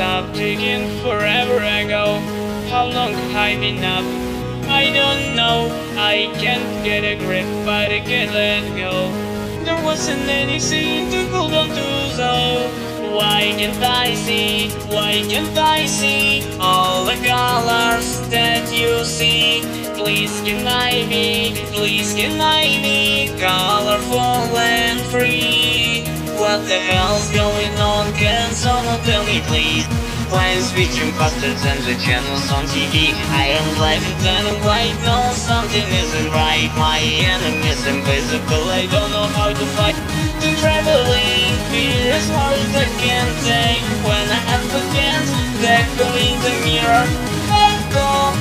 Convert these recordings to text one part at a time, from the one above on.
stop taking forever ago. How long have I been up? I don't know. I can't get a grip, but I can't let go. There wasn't anything to hold on to, so why can't I see? Why can't I see all the colors that you see? Please can I be? Please can I be colorful and free? What the hell's going on? Can someone tell me please? Why is switching faster than the channels on TV? I am black and white, no, something isn't right. My enemy's invisible, I don't know how to fight. The traveling fear is hard as I can take. When I have a chance, that go in the mirror. Let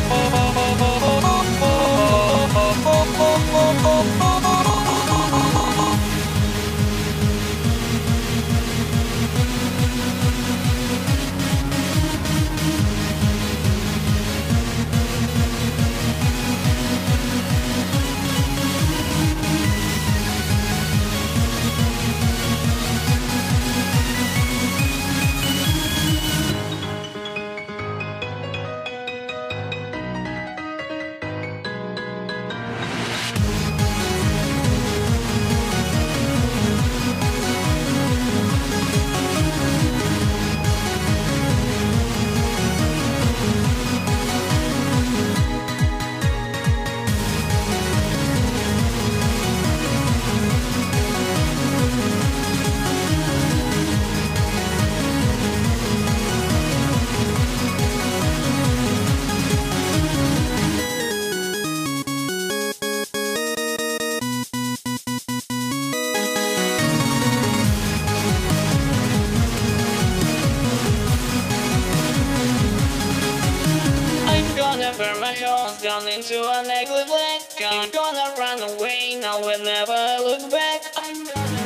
burn my horse down into a ugly black. I'm gonna run away, now we'll never look back. I'm gonna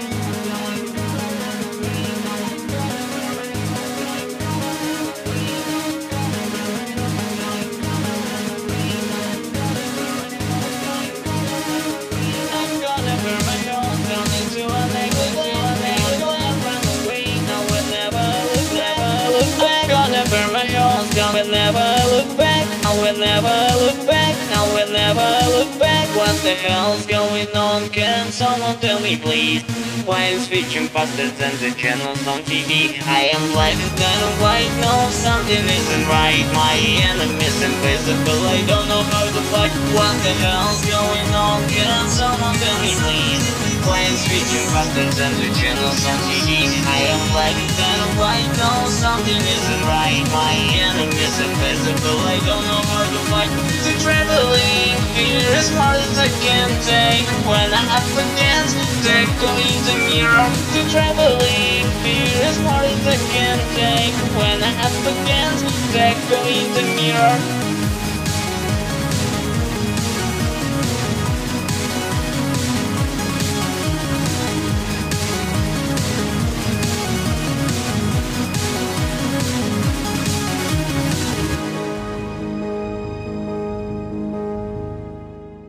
burn my horse down into a ugly black. Run away, now we'll never look back. Gonna burn my horse down, we'll never look back. I will never look back, I will never look back. What the hell's going on? Can someone tell me please? Why is switching faster than the channels on TV? I am black and white, no, something isn't right. My enemy's invisible, I don't know how to fight. What the hell's going on? Can someone tell me please? Why is switching faster than the channels on TV? I am black and white, no, something isn't right. My enemy's invisible, I don't know how to fight. The traveling fear as hard as I can take. When I have a chance, that go in the mirror. The traveling fear as hard as I can take. When I have a chance, that go in the mirror.